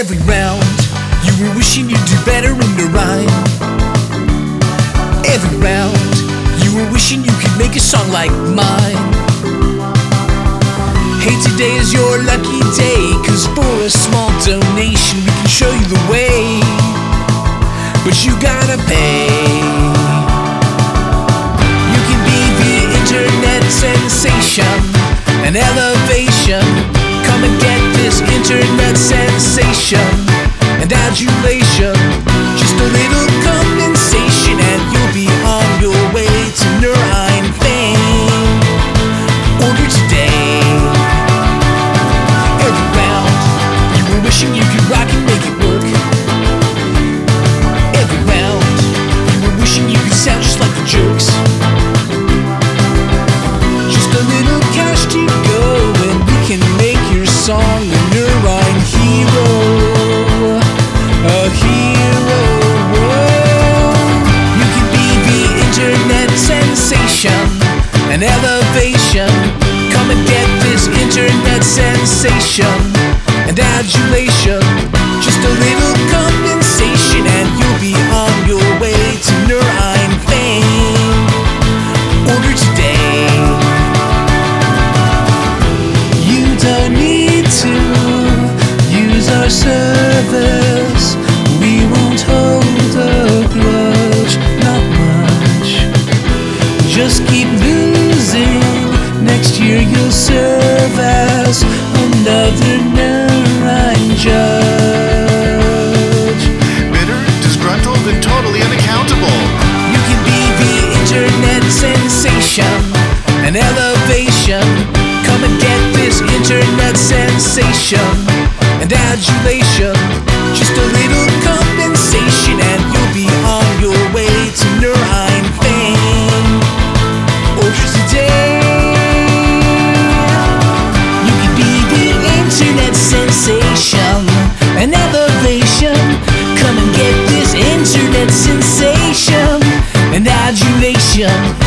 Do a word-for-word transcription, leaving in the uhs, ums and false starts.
Every round, you were wishing you'd do better in the rhyme. Every round, you were wishing you could make a song like mine. Hey, today is your lucky day, 'cause for a small donation we can show you the way, but you gotta pay. You can be the internet sensation, an elevation. Come and get this internet sensation and adulation. Just a little compensation and you'll be on your way to Nurine fame. Order today. Every round, you were wishing you could rock and make it work. Every round, you were wishing you could sound just like the Jerks. Just a little cash to go and we can make your song a Nurine hero. A hero. You can be the internet sensation, an elevation. Come and get this internet sensation and adulation. Just a little compensation and you'll be on your way to Nurine fame. Order today. You don't need to use our service. We won't hold a grudge, not much. Just keep losing. Next year you'll serve as another Nurine judge. Bitter, disgruntled, and totally unaccountable. You can be the internet sensation, an elevation. Come and get this internet sensation and adulation. Just a little compensation and you'll be on your way to Nurine fame. Order today. You can be the internet sensation, an elevation. Come and get this internet sensation and adulation.